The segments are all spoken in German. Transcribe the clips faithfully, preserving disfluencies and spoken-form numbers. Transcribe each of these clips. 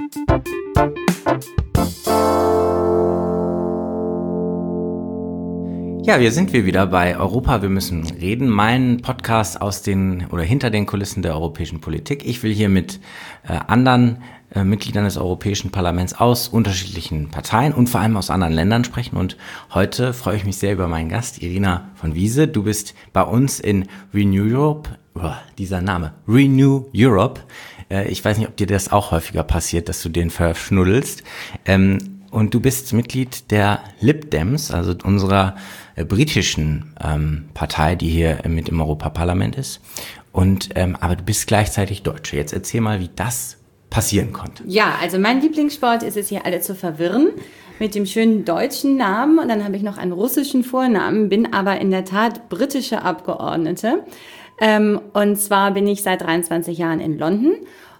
Ja, wir sind wir wieder bei Europa, wir müssen reden. Mein Podcast aus den oder hinter den Kulissen der europäischen Politik. Ich will hier mit äh, anderen äh, Mitgliedern des Europäischen Parlaments aus unterschiedlichen Parteien und vor allem aus anderen Ländern sprechen. Und heute freue ich mich sehr über meinen Gast, Irina von Wiese. Du bist bei uns in Renew Europe, oh, dieser Name, Renew Europe. Äh, ich weiß nicht, ob dir das auch häufiger passiert, dass du den verschnuddelst. Ähm, Und du bist Mitglied der Lib Dems, also unserer äh, britischen ähm, Partei, die hier äh, mit im Europaparlament ist. Und ähm, aber du bist gleichzeitig Deutsche. Jetzt erzähl mal, wie das passieren konnte. Ja, also mein Lieblingssport ist es, hier alle zu verwirren mit dem schönen deutschen Namen. Und dann habe ich noch einen russischen Vornamen, bin aber in der Tat britische Abgeordnete. Ähm, und zwar bin ich seit dreiundzwanzig Jahren in London.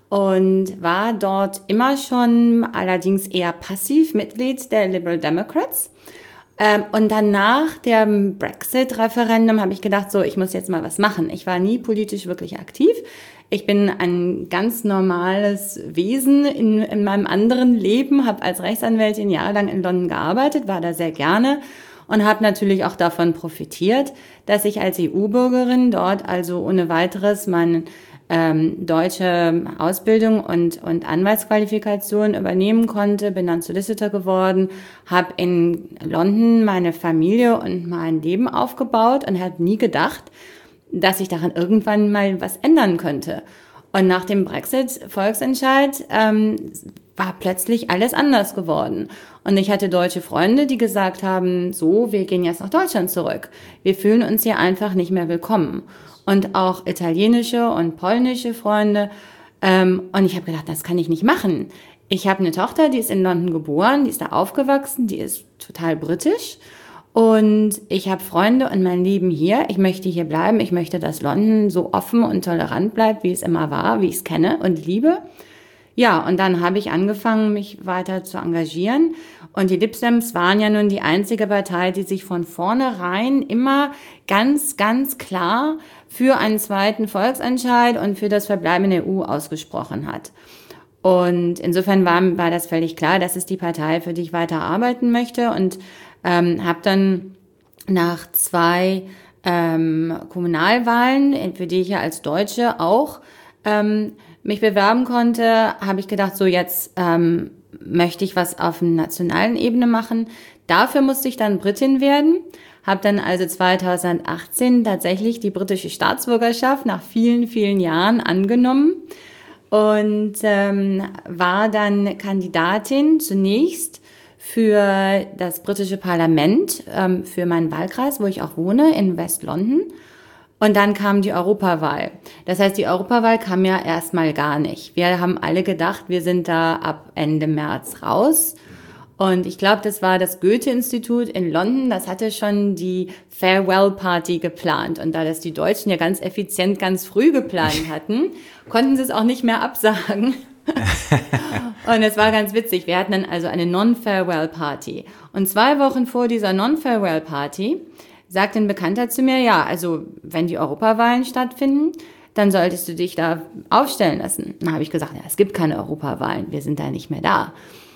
Und war dort immer schon allerdings eher passiv Mitglied der Liberal Democrats. Ähm, und dann nach dem Brexit-Referendum habe ich gedacht, so, ich muss jetzt mal was machen. Ich war nie politisch wirklich aktiv. Ich bin ein ganz normales Wesen in, in meinem anderen Leben, habe als Rechtsanwältin jahrelang in London gearbeitet, war da sehr gerne und habe natürlich auch davon profitiert, dass ich als E U-Bürgerin dort also ohne weiteres meinen Ähm, deutsche Ausbildung und, und Anwaltsqualifikation übernehmen konnte, bin dann Solicitor geworden, habe in London meine Familie und mein Leben aufgebaut und habe nie gedacht, dass ich daran irgendwann mal was ändern könnte. Und nach dem Brexit-Volksentscheid ähm, war plötzlich alles anders geworden. Und ich hatte deutsche Freunde, die gesagt haben, so, wir gehen jetzt nach Deutschland zurück. Wir fühlen uns hier einfach nicht mehr willkommen. Und auch italienische und polnische Freunde. Ähm, und ich habe gedacht, das kann ich nicht machen. Ich habe eine Tochter, die ist in London geboren, die ist da aufgewachsen, die ist total britisch. Und ich habe Freunde und mein Leben hier. Ich möchte hier bleiben. Ich möchte, dass London so offen und tolerant bleibt, wie es immer war, wie ich es kenne und liebe. Ja, und dann habe ich angefangen, mich weiter zu engagieren. Und die Lib Dems waren ja nun die einzige Partei, die sich von vornherein immer ganz, ganz klar für einen zweiten Volksentscheid und für das Verbleiben in der E U ausgesprochen hat. Und insofern war, war das völlig klar, das ist die Partei, für die ich weiter arbeiten möchte. Und ähm, habe dann nach zwei ähm, Kommunalwahlen, für die ich ja als Deutsche auch ähm, mich bewerben konnte, habe ich gedacht, so jetzt ähm, möchte ich was auf einer nationalen Ebene machen. Dafür musste ich dann Britin werden, habe dann also zweitausendachtzehn tatsächlich die britische Staatsbürgerschaft nach vielen, vielen Jahren angenommen und ähm, war dann Kandidatin zunächst für das britische Parlament, ähm, für meinen Wahlkreis, wo ich auch wohne, in West London. Und dann kam die Europawahl. Das heißt, die Europawahl kam ja erstmal gar nicht. Wir haben alle gedacht, wir sind da ab Ende März raus. Und ich glaube, das war das Goethe-Institut in London. Das hatte schon die Farewell-Party geplant. Und da das die Deutschen ja ganz effizient ganz früh geplant hatten, konnten sie es auch nicht mehr absagen. Und es war ganz witzig. Wir hatten dann also eine Non-Farewell-Party. Und zwei Wochen vor dieser Non-Farewell-Party sagt ein Bekannter zu mir, ja, also wenn die Europawahlen stattfinden, dann solltest du dich da aufstellen lassen. Dann habe ich gesagt, ja, es gibt keine Europawahlen, wir sind da nicht mehr da.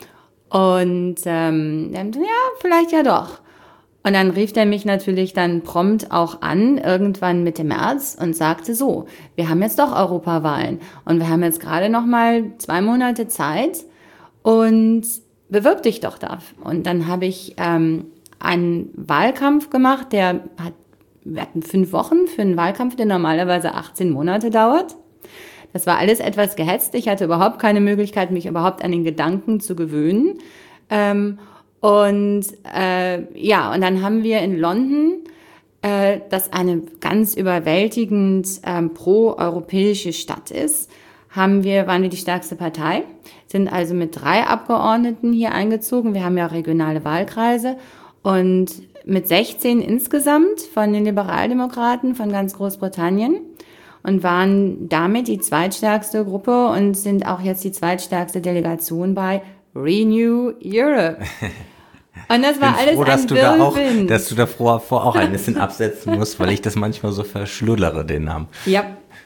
Und ähm, dann, ja, vielleicht ja doch. Und dann rief der mich natürlich dann prompt auch an, irgendwann Mitte März, und sagte so, wir haben jetzt doch Europawahlen und wir haben jetzt gerade noch mal zwei Monate Zeit und bewirb dich doch da. Und dann habe ich ähm, einen Wahlkampf gemacht, der hat, wir hatten fünf Wochen für einen Wahlkampf, der normalerweise achtzehn Monate dauert. Das war alles etwas gehetzt. Ich hatte überhaupt keine Möglichkeit, mich überhaupt an den Gedanken zu gewöhnen. Ähm, und äh, ja, und dann haben wir in London, äh, das eine ganz überwältigend ähm, pro-europäische Stadt ist, haben wir, waren wir die stärkste Partei, sind also mit drei Abgeordneten hier eingezogen. Wir haben ja auch regionale Wahlkreise. Und mit sechzehn insgesamt von den Liberaldemokraten von ganz Großbritannien und waren damit die zweitstärkste Gruppe und sind auch jetzt die zweitstärkste Delegation bei Renew Europe. Und das war alles froh, dass ein du da auch, Wirbelwind. dass du davor vor auch ein bisschen absetzen musst, weil ich das manchmal so verschluddere, den Namen. Ja.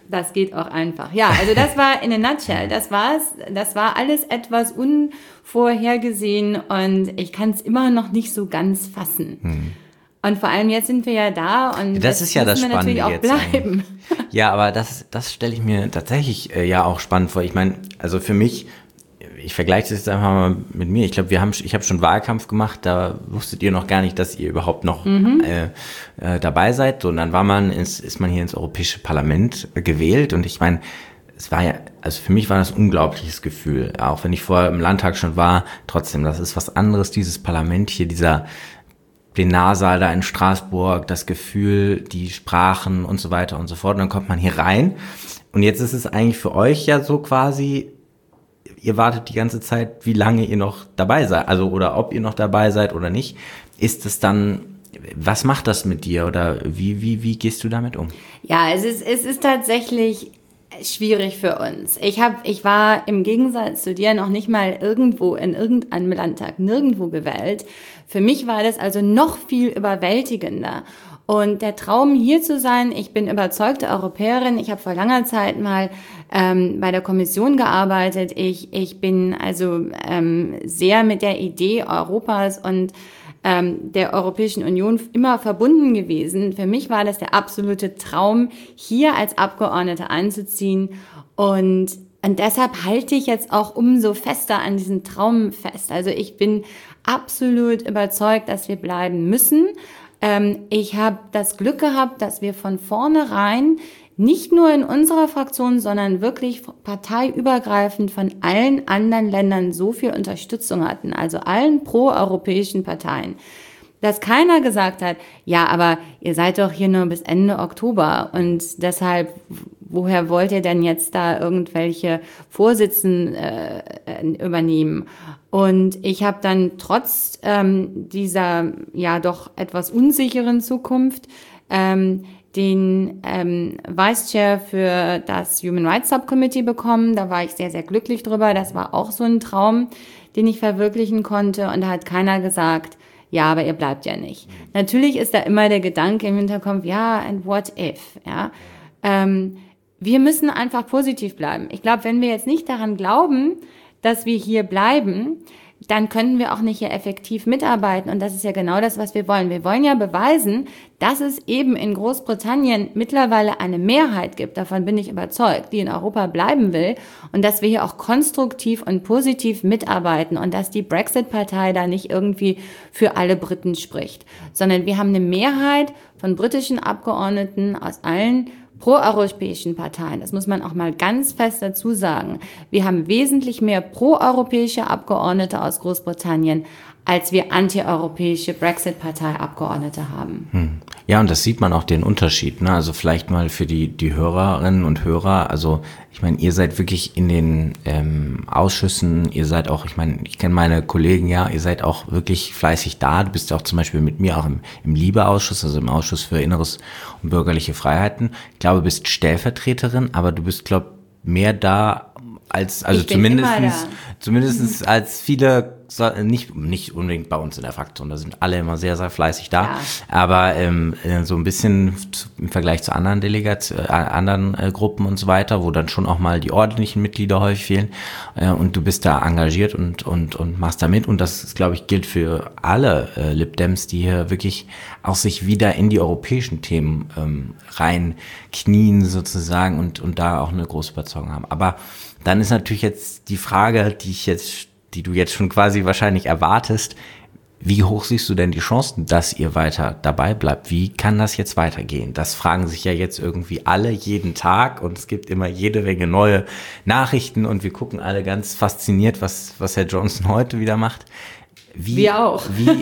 Das geht auch einfach. Ja, also das war in a nutshell. Das war's. Das war alles etwas unvorhergesehen und ich kann es immer noch nicht so ganz fassen. Hm. Und vor allem jetzt sind wir ja da und das ist ja das Spannende natürlich auch jetzt bleiben. Ja, aber das, das stelle ich mir tatsächlich äh, ja auch spannend vor. Ich meine, also für mich, ich vergleiche das jetzt einfach mal mit mir. Ich glaube, wir haben, ich habe schon Wahlkampf gemacht, da wusstet ihr noch gar nicht, dass ihr überhaupt noch mhm. äh, äh, dabei seid. So, und dann war man, ins, ist man hier ins Europäische Parlament äh, gewählt und ich meine, es war ja, also für mich war das ein unglaubliches Gefühl. Auch wenn ich vorher im Landtag schon war, trotzdem, das ist was anderes, dieses Parlament hier, dieser Plenarsaal da in Straßburg, das Gefühl, die Sprachen und so weiter und so fort. Und dann kommt man hier rein. Und jetzt ist es eigentlich für euch ja so quasi, ihr wartet die ganze Zeit, wie lange ihr noch dabei seid. Also, oder ob ihr noch dabei seid oder nicht. Ist es dann, was macht das mit dir? Oder wie, wie, wie gehst du damit um? Ja, es ist, es ist tatsächlich schwierig für uns. Ich habe, ich war im Gegensatz zu dir noch nicht mal irgendwo in irgendeinem Landtag, nirgendwo gewählt. Für mich war das also noch viel überwältigender. Und der Traum, hier zu sein, ich bin überzeugte Europäerin, ich habe vor langer Zeit mal ähm, bei der Kommission gearbeitet, ich, ich bin also ähm, sehr mit der Idee Europas und ähm, der Europäischen Union immer verbunden gewesen. Für mich war das der absolute Traum, hier als Abgeordnete einzuziehen und Und deshalb halte ich jetzt auch umso fester an diesen Traum fest. Also ich bin absolut überzeugt, dass wir bleiben müssen. Ähm, ich habe das Glück gehabt, dass wir von vornherein nicht nur in unserer Fraktion, sondern wirklich parteiübergreifend von allen anderen Ländern so viel Unterstützung hatten, also allen proeuropäischen Parteien, dass keiner gesagt hat, ja, aber ihr seid doch hier nur bis Ende Oktober und deshalb, woher wollt ihr denn jetzt da irgendwelche Vorsitzenden äh, übernehmen? Und ich habe dann trotz ähm, dieser ja doch etwas unsicheren Zukunft ähm, den ähm, Vice Chair für das Human Rights Subcommittee bekommen. Da war ich sehr, sehr glücklich drüber. Das war auch so ein Traum, den ich verwirklichen konnte. Und da hat keiner gesagt, ja, aber ihr bleibt ja nicht. Natürlich ist da immer der Gedanke im Hinterkopf, ja, and what if? Ja, ähm, wir müssen einfach positiv bleiben. Ich glaube, wenn wir jetzt nicht daran glauben, dass wir hier bleiben, dann könnten wir auch nicht hier effektiv mitarbeiten. Und das ist ja genau das, was wir wollen. Wir wollen ja beweisen, dass es eben in Großbritannien mittlerweile eine Mehrheit gibt, davon bin ich überzeugt, die in Europa bleiben will und dass wir hier auch konstruktiv und positiv mitarbeiten und dass die Brexit-Partei da nicht irgendwie für alle Briten spricht, sondern wir haben eine Mehrheit von britischen Abgeordneten aus allen proeuropäischen Parteien. Das muss man auch mal ganz fest dazu sagen. Wir haben wesentlich mehr proeuropäische Abgeordnete aus Großbritannien, als wir antieuropäische Brexit-Partei-Abgeordnete haben. Hm. Ja, und das sieht man auch den Unterschied, ne? Also vielleicht mal für die die Hörerinnen und Hörer, also ich meine, ihr seid wirklich in den ähm, Ausschüssen, ihr seid auch, ich meine, ich kenne meine Kollegen, ja, ihr seid auch wirklich fleißig da. Du bist ja auch zum Beispiel mit mir auch im, im LIBE-Ausschuss, also im Ausschuss für Inneres und bürgerliche Freiheiten. Ich glaube, du bist Stellvertreterin, aber du bist, glaube ich, mehr da als, also zumindestens, zumindestens als viele, nicht nicht unbedingt bei uns in der Fraktion, da sind alle immer sehr, sehr fleißig da, ja. Aber ähm, so ein bisschen im Vergleich zu anderen Delegationen, äh, anderen äh, Gruppen und so weiter, wo dann schon auch mal die ordentlichen Mitglieder häufig fehlen, äh, und du bist da engagiert und und und machst da mit und das, glaube ich, gilt für alle äh, Lib Dems, die hier wirklich auch sich wieder in die europäischen Themen ähm, reinknien sozusagen und und da auch eine große Überzeugung haben. Aber dann ist natürlich jetzt die Frage, die ich jetzt die du jetzt schon quasi wahrscheinlich erwartest, wie hoch siehst du denn die Chancen, dass ihr weiter dabei bleibt? Wie kann das jetzt weitergehen? Das fragen sich ja jetzt irgendwie alle jeden Tag und es gibt immer jede Menge neue Nachrichten und wir gucken alle ganz fasziniert, was, was Herr Johnson heute wieder macht. Wie, wir auch. Wie,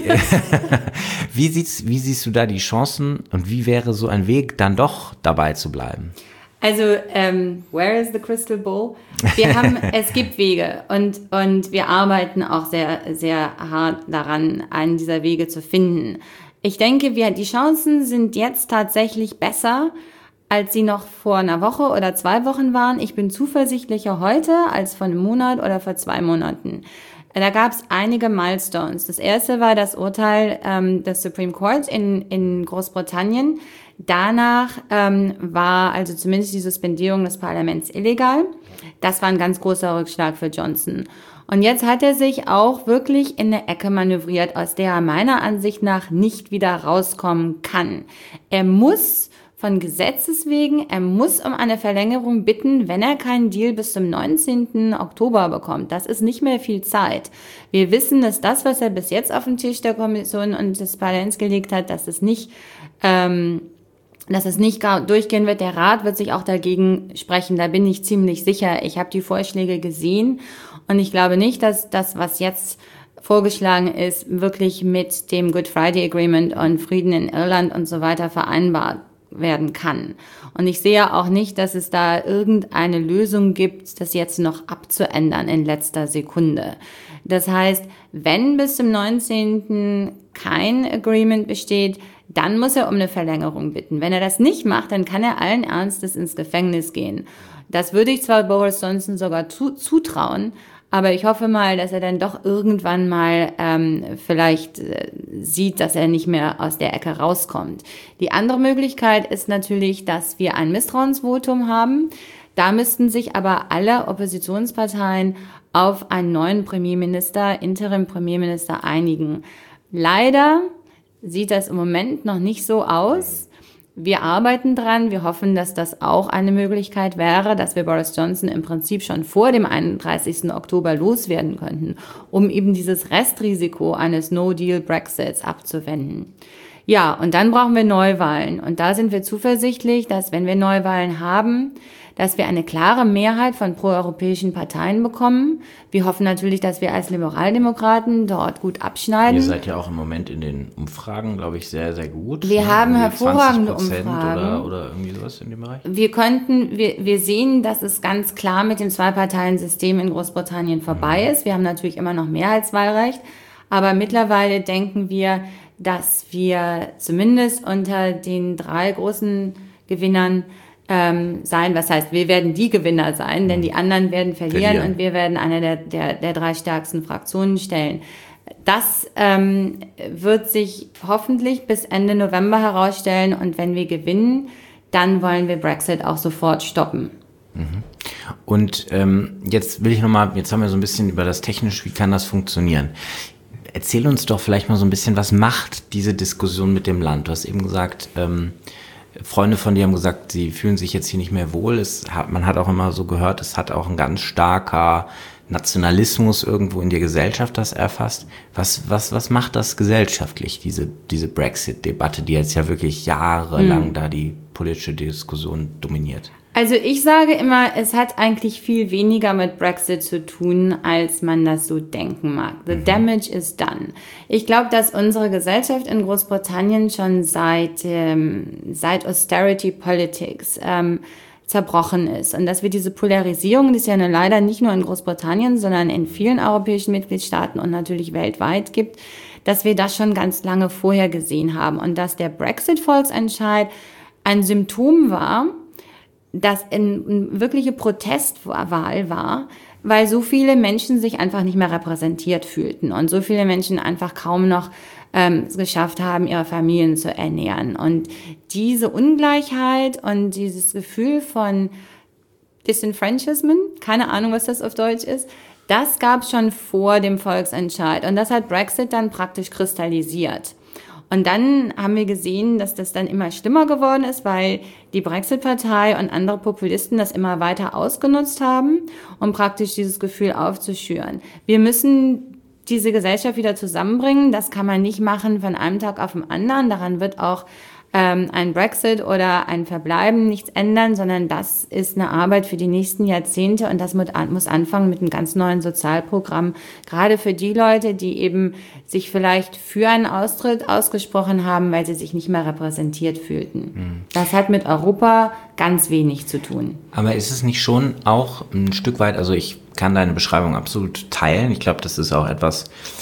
wie, siehst, wie siehst du da die Chancen und wie wäre so ein Weg, dann doch dabei zu bleiben? Also, ähm, where is the crystal ball? Wir haben, es gibt Wege und, und wir arbeiten auch sehr, sehr hart daran, einen dieser Wege zu finden. Ich denke, wir, die Chancen sind jetzt tatsächlich besser, als sie noch vor einer Woche oder zwei Wochen waren. Ich bin zuversichtlicher heute als vor einem Monat oder vor zwei Monaten. Da gab es einige Milestones. Das erste war das Urteil ähm, des Supreme Court in, in Großbritannien. Danach ähm, war also zumindest die Suspendierung des Parlaments illegal. Das war ein ganz großer Rückschlag für Johnson. Und jetzt hat er sich auch wirklich in eine Ecke manövriert, aus der er meiner Ansicht nach nicht wieder rauskommen kann. Er muss von Gesetzes wegen, er muss um eine Verlängerung bitten, wenn er keinen Deal bis zum neunzehnten Oktober bekommt. Das ist nicht mehr viel Zeit. Wir wissen, dass das, was er bis jetzt auf den Tisch der Kommission und des Parlaments gelegt hat, dass es nicht, ähm, dass es nicht durchgehen wird. Der Rat wird sich auch dagegen sprechen. Da bin ich ziemlich sicher. Ich habe die Vorschläge gesehen und ich glaube nicht, dass das, was jetzt vorgeschlagen ist, wirklich mit dem Good Friday Agreement und Frieden in Irland und so weiter vereinbart werden kann. Und ich sehe auch nicht, dass es da irgendeine Lösung gibt, das jetzt noch abzuändern in letzter Sekunde. Das heißt, wenn bis zum neunzehnten kein Agreement besteht, dann muss er um eine Verlängerung bitten. Wenn er das nicht macht, dann kann er allen Ernstes ins Gefängnis gehen. Das würde ich zwar Boris Johnson sogar zu, zutrauen, aber ich hoffe mal, dass er dann doch irgendwann mal ähm, vielleicht äh, sieht, dass er nicht mehr aus der Ecke rauskommt. Die andere Möglichkeit ist natürlich, dass wir ein Misstrauensvotum haben. Da müssten sich aber alle Oppositionsparteien auf einen neuen Premierminister, Interim-Premierminister einigen. Leider sieht das im Moment noch nicht so aus. Wir arbeiten dran. Wir hoffen, dass das auch eine Möglichkeit wäre, dass wir Boris Johnson im Prinzip schon vor dem einunddreißigsten Oktober loswerden könnten, um eben dieses Restrisiko eines No-Deal-Brexits abzuwenden. Ja, und dann brauchen wir Neuwahlen. Und da sind wir zuversichtlich, dass wenn wir Neuwahlen haben, dass wir eine klare Mehrheit von proeuropäischen Parteien bekommen. Wir hoffen natürlich, dass wir als Liberaldemokraten dort gut abschneiden. Ihr seid ja auch im Moment in den Umfragen, glaube ich, sehr, sehr gut. Wir ne? haben Irgendwie hervorragende zwanzig Prozent Umfragen. Oder, oder irgendwie sowas in dem Bereich? Wir könnten, wir, wir sehen, dass es ganz klar mit dem Zwei-Parteien-System in Großbritannien vorbei ist. Wir haben natürlich immer noch Mehrheitswahlrecht, aber mittlerweile denken wir, dass wir zumindest unter den drei großen Gewinnern ähm, sein. Was heißt, wir werden die Gewinner sein, denn die anderen werden verlieren, verlieren. Und wir werden eine der, der, der drei stärksten Fraktionen stellen. Das ähm, wird sich hoffentlich bis Ende November herausstellen und wenn wir gewinnen, dann wollen wir Brexit auch sofort stoppen. Mhm. Und ähm, jetzt will ich nochmal, jetzt haben wir so ein bisschen über das Technische, wie kann das funktionieren? Erzähl uns doch vielleicht mal so ein bisschen, was macht diese Diskussion mit dem Land? Du hast eben gesagt, ähm, Freunde von dir haben gesagt, sie fühlen sich jetzt hier nicht mehr wohl. Es hat, man hat auch immer so gehört, es hat auch ein ganz starker Nationalismus irgendwo in der Gesellschaft das erfasst. Was, was, was macht das gesellschaftlich, diese, diese Brexit-Debatte, die jetzt ja wirklich jahrelang mhm. da die politische Diskussion dominiert? Also ich sage immer, es hat eigentlich viel weniger mit Brexit zu tun, als man das so denken mag. The mhm. damage is done. Ich glaube, dass unsere Gesellschaft in Großbritannien schon seit, ähm, seit Austerity Politics ähm, zerbrochen ist. Und dass wir diese Polarisierung, die es ja leider nicht nur in Großbritannien, sondern in vielen europäischen Mitgliedstaaten und natürlich weltweit gibt, dass wir das schon ganz lange vorher gesehen haben. Und dass der Brexit-Volksentscheid ein Symptom war, das eine wirkliche Protestwahl war, weil so viele Menschen sich einfach nicht mehr repräsentiert fühlten und so viele Menschen einfach kaum noch ähm, es geschafft haben, ihre Familien zu ernähren. Und diese Ungleichheit und dieses Gefühl von Disenfranchisement, keine Ahnung, was das auf Deutsch ist, das gab es schon vor dem Volksentscheid. Und das hat Brexit dann praktisch kristallisiert. Und dann haben wir gesehen, dass das dann immer schlimmer geworden ist, weil die Brexit-Partei und andere Populisten das immer weiter ausgenutzt haben, um praktisch dieses Gefühl aufzuschüren. Wir müssen diese Gesellschaft wieder zusammenbringen. Das kann man nicht machen von einem Tag auf den anderen. Daran wird auch ähm, ein Brexit oder ein Verbleiben nichts ändern, sondern das ist eine Arbeit für die nächsten Jahrzehnte und das muss anfangen mit einem ganz neuen Sozialprogramm. Gerade für die Leute, die eben sich vielleicht für einen Austritt ausgesprochen haben, weil sie sich nicht mehr repräsentiert fühlten. Mhm. Das hat mit Europa ganz wenig zu tun. Aber ist es nicht schon auch ein Stück weit, also ich kann deine Beschreibung absolut teilen. Ich glaube, das ist auch etwas,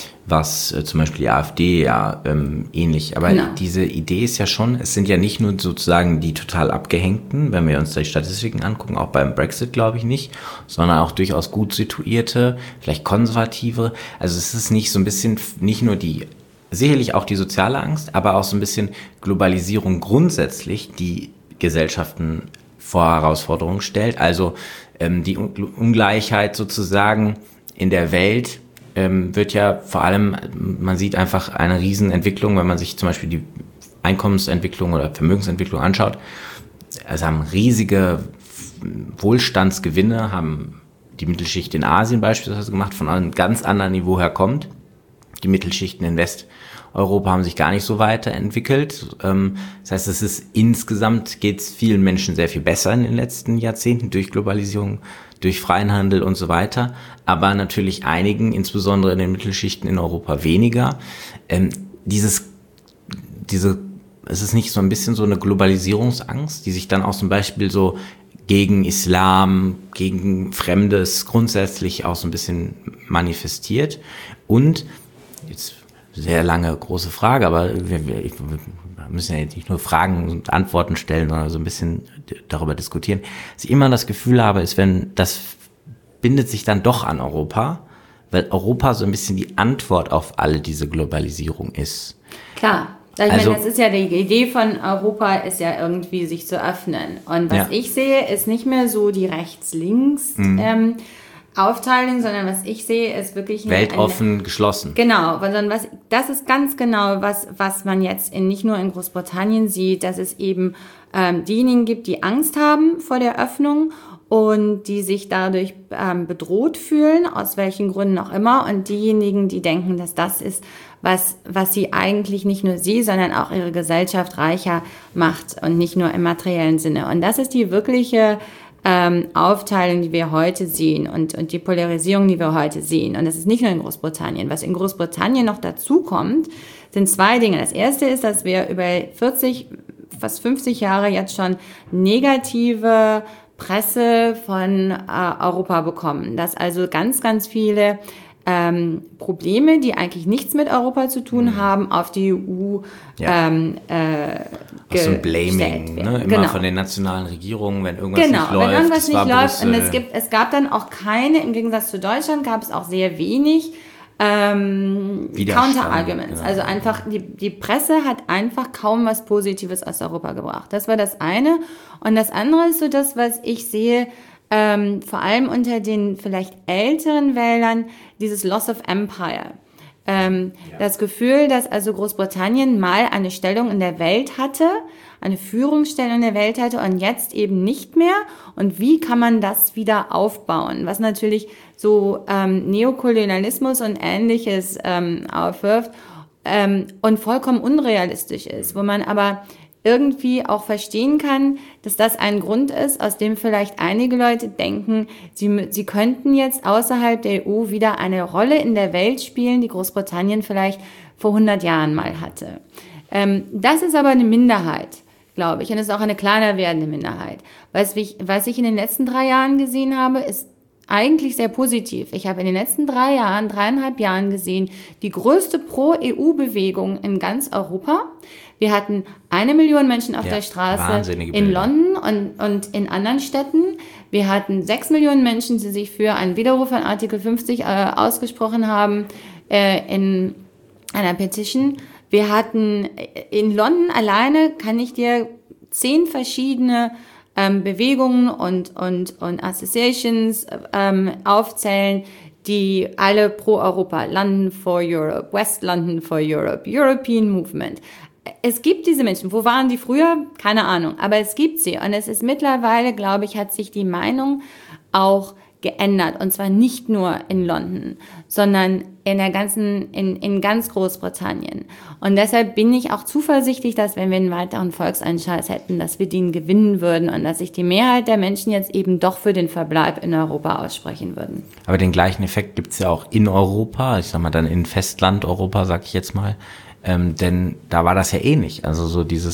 was äh, zum Beispiel die AfD ja ähm, ähnlich, aber genau. Diese Idee ist ja schon, es sind ja nicht nur sozusagen die total Abgehängten, wenn wir uns die Statistiken angucken, auch beim Brexit glaube ich nicht, sondern auch durchaus gut situierte, vielleicht konservative. Also es ist nicht so ein bisschen, nicht nur die, sicherlich auch die soziale Angst, aber auch so ein bisschen Globalisierung grundsätzlich, die Gesellschaften vor Herausforderungen stellt. Also ähm, die Ungleichheit sozusagen in der Welt ähm, wird ja vor allem, man sieht einfach eine Riesenentwicklung, wenn man sich zum Beispiel die Einkommensentwicklung oder Vermögensentwicklung anschaut. Also haben riesige Wohlstandsgewinne, haben die Mittelschicht in Asien beispielsweise gemacht, von einem ganz anderen Niveau her kommt. Die Mittelschichten in Westeuropa haben sich gar nicht so weiterentwickelt. Das heißt, es ist insgesamt geht es vielen Menschen sehr viel besser in den letzten Jahrzehnten durch Globalisierung, durch freien Handel und so weiter. Aber natürlich einigen, insbesondere in den Mittelschichten in Europa, weniger. Dieses, diese, es ist nicht so ein bisschen so eine Globalisierungsangst, die sich dann auch zum Beispiel so gegen Islam, gegen Fremdes grundsätzlich auch so ein bisschen manifestiert. Und jetzt sehr lange große Frage, aber wir, wir, wir müssen ja jetzt nicht nur Fragen und Antworten stellen, sondern so ein bisschen darüber diskutieren. Was ich immer das Gefühl habe, ist, wenn das bindet sich dann doch an Europa, weil Europa so ein bisschen die Antwort auf alle diese Globalisierung ist. Klar. Ich also, meine, das ist ja die Idee von Europa, ist ja irgendwie sich zu öffnen. Und was ja. ich sehe, ist nicht mehr so die rechts-links mhm. ähm, Aufteilung, sondern was ich sehe, ist wirklich weltoffen, eine, geschlossen. Genau, sondern was das ist ganz genau, was was man jetzt in, nicht nur in Großbritannien sieht, dass es eben ähm, diejenigen gibt, die Angst haben vor der Öffnung und die sich dadurch ähm, bedroht fühlen, aus welchen Gründen auch immer, und diejenigen, die denken, dass das ist, was was sie eigentlich nicht nur sie, sondern auch ihre Gesellschaft reicher macht und nicht nur im materiellen Sinne. Und das ist die wirkliche Ähm, Aufteilung, die wir heute sehen und, und die Polarisierung, die wir heute sehen. Und das ist nicht nur in Großbritannien. Was in Großbritannien noch dazu kommt, sind zwei Dinge. Das erste ist, dass wir über vierzig, fast fünfzig Jahre jetzt schon negative Presse von äh, Europa bekommen. Dass also ganz, ganz viele ähm, Probleme, die eigentlich nichts mit Europa zu tun mhm. haben, auf die E U ja. ähm, äh, so ein Blaming, ne? Immer genau. von den nationalen Regierungen, wenn irgendwas genau, nicht läuft. Wenn irgendwas nicht läuft, Brüssel. Und es gibt, es gab dann auch keine, im Gegensatz zu Deutschland gab es auch sehr wenig ähm, Counter-Arguments. Genau. Also einfach, die, die Presse hat einfach kaum was Positives aus Europa gebracht. Das war das eine. Und das andere ist so das, was ich sehe, ähm, vor allem unter den vielleicht älteren Wählern, dieses Loss of Empire. Ähm, ja. Das Gefühl, dass also Großbritannien mal eine Stellung in der Welt hatte, eine Führungsstellung in der Welt hatte und jetzt eben nicht mehr. Und wie kann man das wieder aufbauen? Was natürlich so ähm, Neokolonialismus und Ähnliches ähm, aufwirft ähm, und vollkommen unrealistisch ist, wo man aber irgendwie auch verstehen kann, dass das ein Grund ist, aus dem vielleicht einige Leute denken, sie, sie könnten jetzt außerhalb der E U wieder eine Rolle in der Welt spielen, die Großbritannien vielleicht vor hundert Jahren mal hatte. Ähm, das ist aber eine Minderheit, glaube ich, und es ist auch eine kleiner werdende Minderheit. Was ich, was ich in den letzten drei Jahren gesehen habe, ist eigentlich sehr positiv. Ich habe in den letzten drei Jahren, dreieinhalb Jahren gesehen, die größte Pro-E U-Bewegung in ganz Europa. Wir hatten eine Million Menschen auf ja, der Straße in London und, und in anderen Städten. Wir hatten sechs Millionen Menschen, die sich für einen Widerruf von Artikel fünfzig äh, ausgesprochen haben äh, in einer Petition. Wir hatten in London alleine, kann ich dir zehn verschiedene ähm, Bewegungen und, und, und Associations ähm, aufzählen, die alle pro Europa, London for Europe, West London for Europe, European Movement. Es gibt diese Menschen. Wo waren die früher? Keine Ahnung. Aber es gibt sie. Und es ist mittlerweile, glaube ich, hat sich die Meinung auch geändert. Und zwar nicht nur in London, sondern in der ganzen, in, in ganz Großbritannien. Und deshalb bin ich auch zuversichtlich, dass wenn wir einen weiteren Volksentscheid hätten, dass wir den gewinnen würden und dass sich die Mehrheit der Menschen jetzt eben doch für den Verbleib in Europa aussprechen würden. Aber den gleichen Effekt gibt es ja auch in Europa. Ich sag mal dann in Festland Europa, sag ich jetzt mal. Ähm, denn da war das ja ähnlich. Also so dieses,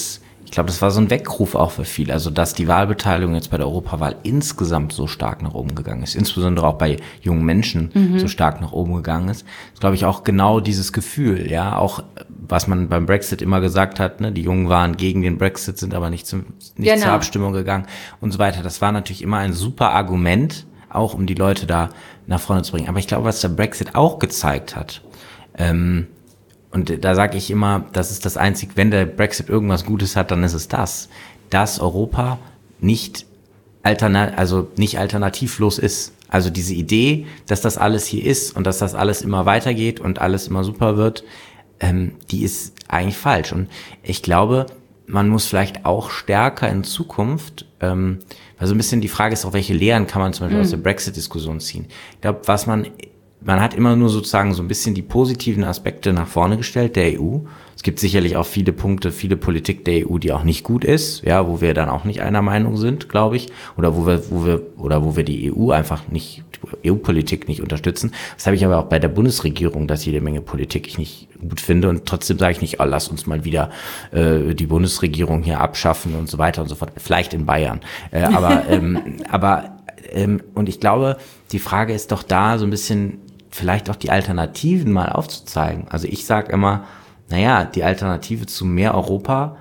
ich glaube, das war so ein Weckruf auch für viele. Also, dass die Wahlbeteiligung jetzt bei der Europawahl insgesamt so stark nach oben gegangen ist, insbesondere auch bei jungen Menschen mhm. so stark nach oben gegangen ist, ist, glaube ich, auch genau dieses Gefühl, ja, auch was man beim Brexit immer gesagt hat, ne, die Jungen waren gegen den Brexit, sind aber nicht, zum, nicht genau. zur Abstimmung gegangen und so weiter. Das war natürlich immer ein super Argument, auch um die Leute da nach vorne zu bringen. Aber ich glaube, was der Brexit auch gezeigt hat, ähm, und da sage ich immer, das ist das Einzige, wenn der Brexit irgendwas Gutes hat, dann ist es das, dass Europa nicht alterna- also nicht alternativlos ist. Also diese Idee, dass das alles hier ist und dass das alles immer weitergeht und alles immer super wird, ähm, die ist eigentlich falsch. Und ich glaube, man muss vielleicht auch stärker in Zukunft, ähm, weil so ein bisschen die Frage ist auch, welche Lehren kann man zum Beispiel mhm. aus der Brexit-Diskussion ziehen. Ich glaube, was man Man hat immer nur sozusagen so ein bisschen die positiven Aspekte nach vorne gestellt der E U. Es gibt sicherlich auch viele Punkte, viele Politik der E U, die auch nicht gut ist, ja, wo wir dann auch nicht einer Meinung sind, glaube ich, oder wo wir, wo wir, oder wo wir die E U einfach nicht, die E U-Politik nicht unterstützen. Das habe ich aber auch bei der Bundesregierung, dass jede Menge Politik ich nicht gut finde und trotzdem sage ich nicht, oh, lass uns mal wieder äh, die Bundesregierung hier abschaffen und so weiter und so fort. Vielleicht in Bayern, äh, aber, ähm, aber ähm, und ich glaube, die Frage ist doch da so ein bisschen vielleicht auch die Alternativen mal aufzuzeigen. Also ich sage immer, naja, die Alternative zu mehr Europa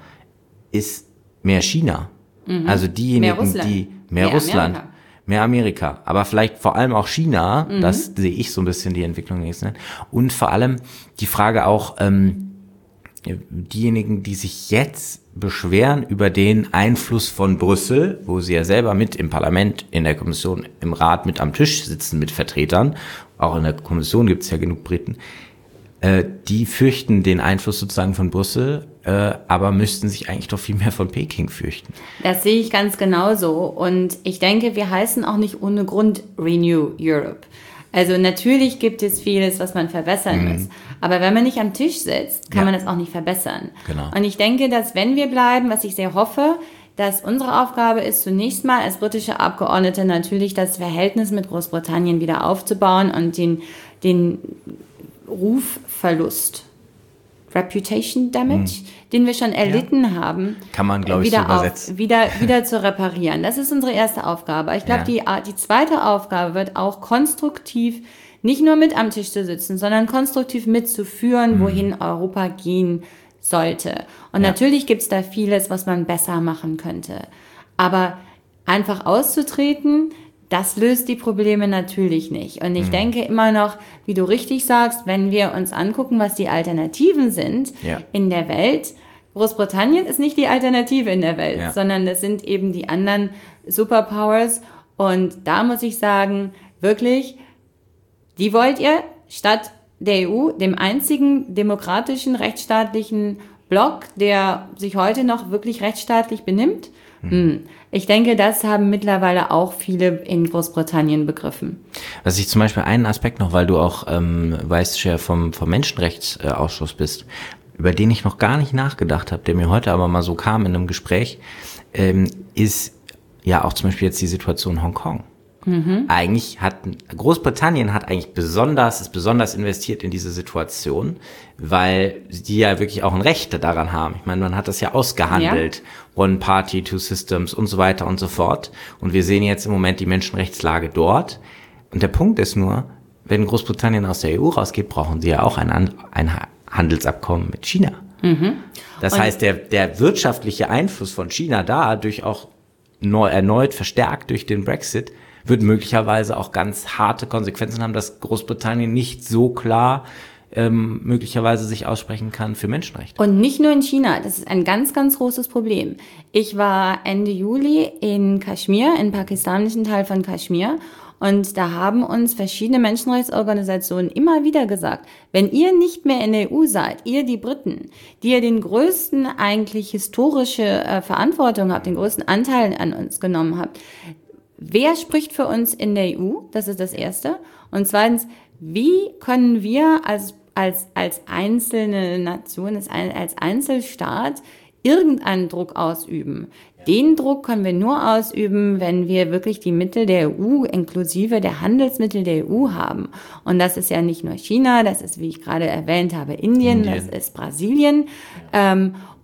ist mehr China. Mhm. Also diejenigen, mehr Russland. die mehr, mehr Russland, Amerika. mehr Amerika, aber vielleicht vor allem auch China, mhm. das sehe ich so ein bisschen die Entwicklung nächsten. Und vor allem die Frage auch, ähm, diejenigen, die sich jetzt beschweren über den Einfluss von Brüssel, wo sie ja selber mit im Parlament, in der Kommission, im Rat mit am Tisch sitzen mit Vertretern, auch in der Kommission gibt es ja genug Briten, äh, die fürchten den Einfluss sozusagen von Brüssel, äh, aber müssten sich eigentlich doch viel mehr von Peking fürchten. Das sehe ich ganz genauso und ich denke, wir heißen auch nicht ohne Grund Renew Europe. Also natürlich gibt es vieles, was man verbessern mhm. muss. Aber wenn man nicht am Tisch sitzt, kann ja. man das auch nicht verbessern. Genau. Und ich denke, dass wenn wir bleiben, was ich sehr hoffe, dass unsere Aufgabe ist, zunächst mal als britische Abgeordnete natürlich das Verhältnis mit Großbritannien wieder aufzubauen und den, den Rufverlust, Reputation Damage, mhm. den wir schon erlitten ja. haben, kann man, glaube ich, wieder, so übersetzen. Auf, wieder, wieder zu reparieren. Das ist unsere erste Aufgabe. Ich glaube, ja. die, die zweite Aufgabe wird auch konstruktiv nicht nur mit am Tisch zu sitzen, sondern konstruktiv mitzuführen, mhm. wohin Europa gehen sollte. Und ja. natürlich gibt es da vieles, was man besser machen könnte. Aber einfach auszutreten, das löst die Probleme natürlich nicht. Und ich mhm. denke immer noch, wie du richtig sagst, wenn wir uns angucken, was die Alternativen sind ja. in der Welt, Großbritannien ist nicht die Alternative in der Welt, ja. sondern das sind eben die anderen Superpowers. Und da muss ich sagen, wirklich, die wollt ihr statt der E U, dem einzigen demokratischen, rechtsstaatlichen Block, der sich heute noch wirklich rechtsstaatlich benimmt. Hm. Ich denke, das haben mittlerweile auch viele in Großbritannien begriffen. Was ich zum Beispiel einen Aspekt noch, weil du auch ähm, Vice Chair vom, vom Menschenrechtsausschuss bist, über den ich noch gar nicht nachgedacht habe, der mir heute aber mal so kam in einem Gespräch, ähm, ist ja auch zum Beispiel jetzt die Situation in Hongkong. Mhm. Eigentlich hat Großbritannien hat eigentlich besonders ist besonders investiert in diese Situation, weil die ja wirklich auch ein Recht daran haben. Ich meine, man hat das ja ausgehandelt, ja. One Party, Two Systems und so weiter und so fort. Und wir sehen jetzt im Moment die Menschenrechtslage dort. Und der Punkt ist nur, wenn Großbritannien aus der E U rausgeht, brauchen sie ja auch ein, ein Handelsabkommen mit China. Mhm. Das und heißt, der der wirtschaftliche Einfluss von China da durch auch neu, erneut verstärkt durch den Brexit wird möglicherweise auch ganz harte Konsequenzen haben, dass Großbritannien nicht so klar ähm, möglicherweise sich aussprechen kann für Menschenrechte. Und nicht nur in China, das ist ein ganz, ganz großes Problem. Ich war Ende Juli in Kaschmir, im pakistanischen Teil von Kaschmir, und da haben uns verschiedene Menschenrechtsorganisationen immer wieder gesagt, wenn ihr nicht mehr in der E U seid, ihr die Briten, die ihr den größten eigentlich historische äh, Verantwortung habt, den größten Anteil an uns genommen habt, wer spricht für uns in der E U? Das ist das Erste. Und zweitens, wie können wir als, als, als einzelne Nation, als Einzelstaat irgendeinen Druck ausüben? Den Druck können wir nur ausüben, wenn wir wirklich die Mittel der E U inklusive der Handelsmittel der E U haben. Und das ist ja nicht nur China, das ist, wie ich gerade erwähnt habe, Indien, Indien. Das ist Brasilien. Ähm,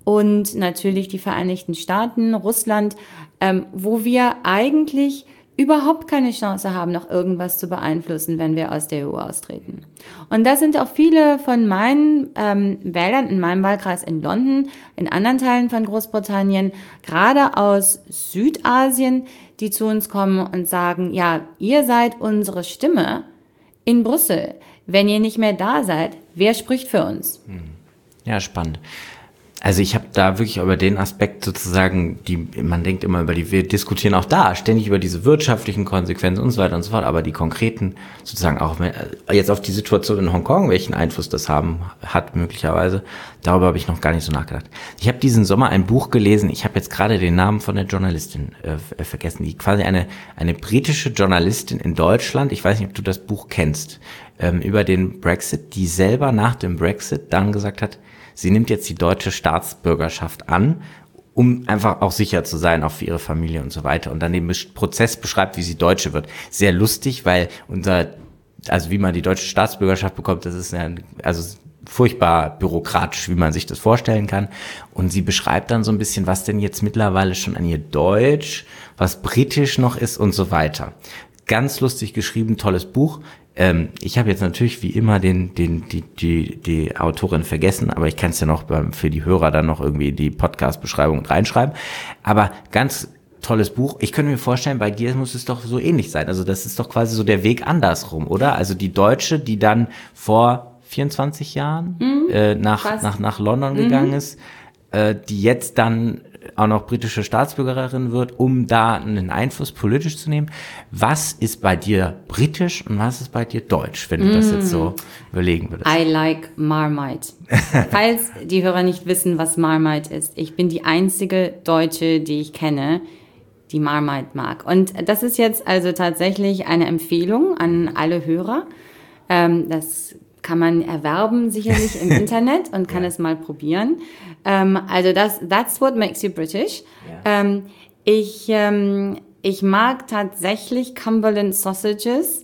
und natürlich die Vereinigten Staaten, Russland, ähm, wo wir eigentlich überhaupt keine Chance haben, noch irgendwas zu beeinflussen, wenn wir aus der E U austreten. Und das sind auch viele von meinen ähm, Wählern in meinem Wahlkreis in London, in anderen Teilen von Großbritannien, gerade aus Südasien, die zu uns kommen und sagen, ja, ihr seid unsere Stimme in Brüssel. Wenn ihr nicht mehr da seid, wer spricht für uns? Ja, spannend. Also ich habe da wirklich über den Aspekt sozusagen, die man denkt immer über die, wir diskutieren auch da ständig über diese wirtschaftlichen Konsequenzen und so weiter und so fort, aber die konkreten sozusagen auch jetzt auf die Situation in Hongkong, welchen Einfluss das haben hat möglicherweise, darüber habe ich noch gar nicht so nachgedacht. Ich habe diesen Sommer ein Buch gelesen, ich habe jetzt gerade den Namen von der Journalistin äh, vergessen, die quasi eine eine britische Journalistin in Deutschland, ich weiß nicht, ob du das Buch kennst, ähm, über den Brexit, die selber nach dem Brexit dann gesagt hat, sie nimmt jetzt die deutsche Staatsbürgerschaft an, um einfach auch sicher zu sein, auch für ihre Familie und so weiter. Und dann den Prozess beschreibt, wie sie Deutsche wird. Sehr lustig, weil unser, also wie man die deutsche Staatsbürgerschaft bekommt, das ist ja, also furchtbar bürokratisch, wie man sich das vorstellen kann. Und sie beschreibt dann so ein bisschen, was denn jetzt mittlerweile schon an ihr Deutsch, was britisch noch ist und so weiter. Ganz lustig geschrieben, tolles Buch. Ähm, ich habe jetzt natürlich wie immer den, den, die, die, die Autorin vergessen, aber ich kann es ja noch beim, für die Hörer dann noch irgendwie die Podcast-Beschreibung reinschreiben. Aber ganz tolles Buch. Ich könnte mir vorstellen, bei dir muss es doch so ähnlich sein. Also das ist doch quasi so der Weg andersrum, oder? Also die Deutsche, die dann vor vierundzwanzig Jahren mhm, äh, nach, nach, nach London mhm. gegangen ist, äh, die jetzt dann auch noch britische Staatsbürgerin wird, um da einen Einfluss politisch zu nehmen. Was ist bei dir britisch und was ist bei dir deutsch, wenn du mm. das jetzt so überlegen würdest? I like Marmite. Falls die Hörer nicht wissen, was Marmite ist, ich bin die einzige Deutsche, die ich kenne, die Marmite mag. Und das ist jetzt also tatsächlich eine Empfehlung an alle Hörer. Ähm, das kann man erwerben sicherlich im Internet und kann ja. es mal probieren. Ähm, also das, that's what makes you British. Ja. Ähm, ich, ähm, ich mag tatsächlich Cumberland Sausages.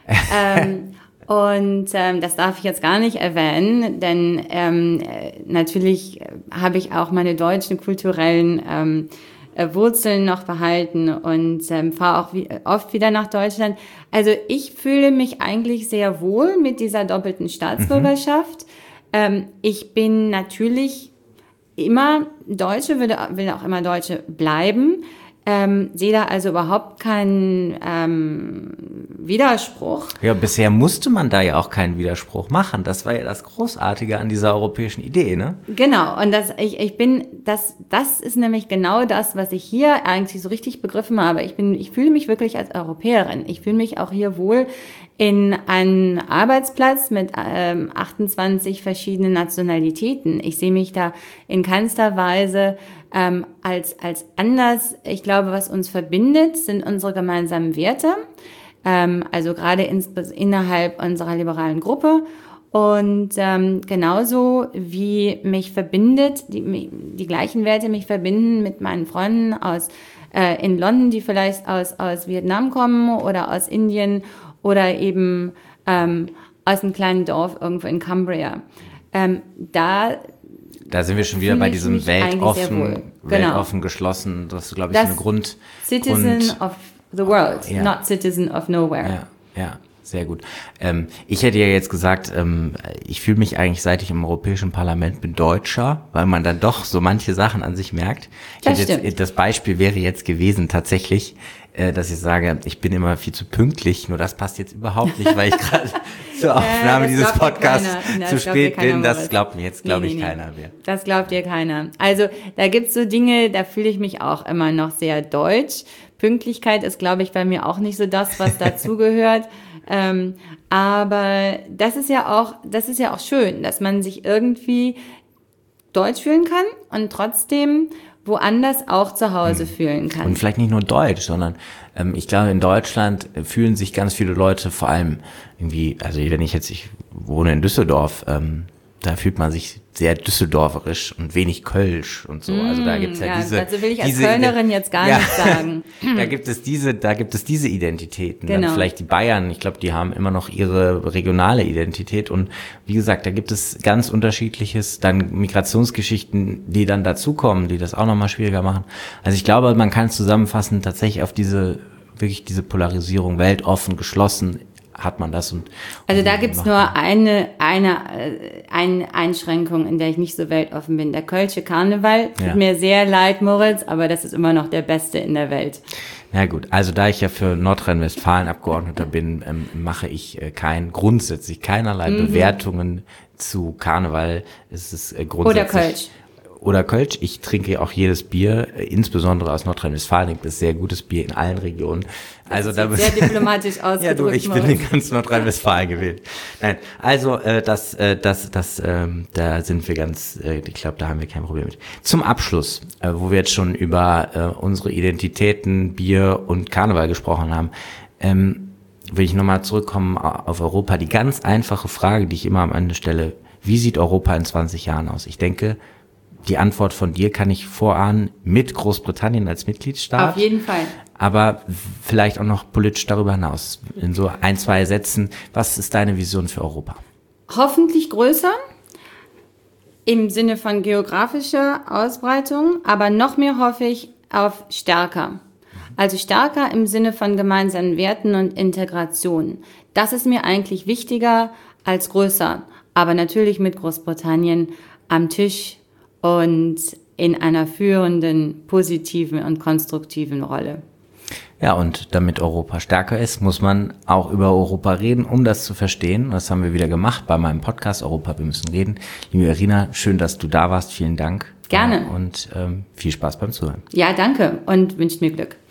ähm, und ähm, das darf ich jetzt gar nicht erwähnen, denn ähm, natürlich habe ich auch meine deutschen kulturellen ähm, Wurzeln noch behalten und ähm, fahre auch wie, oft wieder nach Deutschland. Also ich fühle mich eigentlich sehr wohl mit dieser doppelten Staatsbürgerschaft. Mhm. Ähm, ich bin natürlich immer Deutsche, will, will auch immer Deutsche bleiben. Ähm, sehe da also überhaupt keinen ähm, Widerspruch. Ja, bisher musste man da ja auch keinen Widerspruch machen. Das war ja das Großartige an dieser europäischen Idee, ne? Genau. Und das, ich, ich bin, das, das ist nämlich genau das, was ich hier eigentlich so richtig begriffen habe. Ich bin, ich fühle mich wirklich als Europäerin. Ich fühle mich auch hier wohl in einem Arbeitsplatz mit ähm, achtundzwanzig verschiedenen Nationalitäten. Ich sehe mich da in keinster Weise ähm, als als anders. Ich glaube, was uns verbindet, sind unsere gemeinsamen Werte. Ähm, also gerade ins, innerhalb unserer liberalen Gruppe. Und ähm, genauso wie mich verbindet, die, die gleichen Werte mich verbinden mit meinen Freunden aus äh, in London, die vielleicht aus aus Vietnam kommen oder aus Indien oder eben ähm, aus einem kleinen Dorf irgendwo in Cumbria. Ähm, da Da sind wir schon wieder bei diesem weltoffen, genau. weltoffen geschlossen. Das ist, glaube ich, das eine Grund. Citizen Grund, of the world, ja. not citizen of nowhere. Ja, ja, sehr gut. Ähm, ich hätte ja jetzt gesagt, ähm, ich fühle mich eigentlich, seit ich im Europäischen Parlament bin, Deutscher, weil man dann doch so manche Sachen an sich merkt. Ich das, hätte jetzt, das Beispiel wäre jetzt gewesen tatsächlich, äh, dass ich sage, ich bin immer viel zu pünktlich, nur das passt jetzt überhaupt nicht, weil ich gerade zur Aufnahme äh, dieses Podcasts zu spät bin. Das glaubt mir jetzt, glaube nee, ich, nee, keiner mehr. Das glaubt dir keiner. Also da gibt's so Dinge, da fühle ich mich auch immer noch sehr deutsch. Pünktlichkeit ist, glaube ich, bei mir auch nicht so das, was dazugehört. ähm, aber das ist ja auch, das ist ja auch schön, dass man sich irgendwie deutsch fühlen kann und trotzdem woanders auch zu Hause hm. fühlen kann. Und vielleicht nicht nur deutsch, sondern ähm, ich glaube, in Deutschland fühlen sich ganz viele Leute vor allem irgendwie, also wenn ich jetzt, ich wohne in Düsseldorf, ähm, da fühlt man sich sehr düsseldorferisch und wenig Kölsch und so. Also da gibt's ja, ja diese. Also will ich als diese, Kölnerin jetzt gar ja, nicht sagen. Da gibt es diese, da gibt es diese Identitäten. Genau. Dann vielleicht die Bayern. Ich glaube, die haben immer noch ihre regionale Identität. Und wie gesagt, da gibt es ganz unterschiedliches, dann Migrationsgeschichten, die dann dazukommen, die das auch nochmal schwieriger machen. Also ich glaube, man kann zusammenfassen tatsächlich auf diese, wirklich diese Polarisierung, weltoffen, geschlossen, hat man das. Und also da gibt's nur eine, eine, eine Einschränkung, in der ich nicht so weltoffen bin. Der Kölsche Karneval, tut ja. mir sehr leid, Moritz, aber das ist immer noch der beste in der Welt. Na gut, also da ich ja für Nordrhein-Westfalen Abgeordneter bin, ähm, mache ich äh, kein, grundsätzlich keinerlei mhm. Bewertungen zu Karneval. Es ist äh, grundsätzlich... Oder Kölsch. Oder Kölsch. Ich trinke auch jedes Bier, insbesondere aus Nordrhein-Westfalen, gibt es sehr gutes Bier in allen Regionen. Also da sehr diplomatisch ausgedrückt. Ja, du, ich bin in ganz Nordrhein-Westfalen gewählt. Nein, also äh, das, äh, das, das, ähm, da sind wir ganz, äh, ich glaube, da haben wir kein Problem mit. Zum Abschluss, äh, wo wir jetzt schon über äh, unsere Identitäten, Bier und Karneval gesprochen haben, ähm, will ich nochmal zurückkommen auf Europa. Die ganz einfache Frage, die ich immer am Ende stelle: Wie sieht Europa in zwanzig Jahren aus? Ich denke, die Antwort von dir kann ich vorahnen, mit Großbritannien als Mitgliedsstaat. Auf jeden Fall. Aber vielleicht auch noch politisch darüber hinaus. In so ein, zwei Sätzen, was ist deine Vision für Europa? Hoffentlich größer, im Sinne von geografischer Ausbreitung, aber noch mehr hoffe ich auf stärker. Also stärker im Sinne von gemeinsamen Werten und Integration. Das ist mir eigentlich wichtiger als größer. Aber natürlich mit Großbritannien am Tisch und in einer führenden, positiven und konstruktiven Rolle. Ja, und damit Europa stärker ist, muss man auch über Europa reden, um das zu verstehen. Das haben wir wieder gemacht bei meinem Podcast Europa, wir müssen reden. Liebe Irina, schön, dass du da warst. Vielen Dank. Gerne. Und ähm, viel Spaß beim Zuhören. Ja, danke und wünscht mir Glück.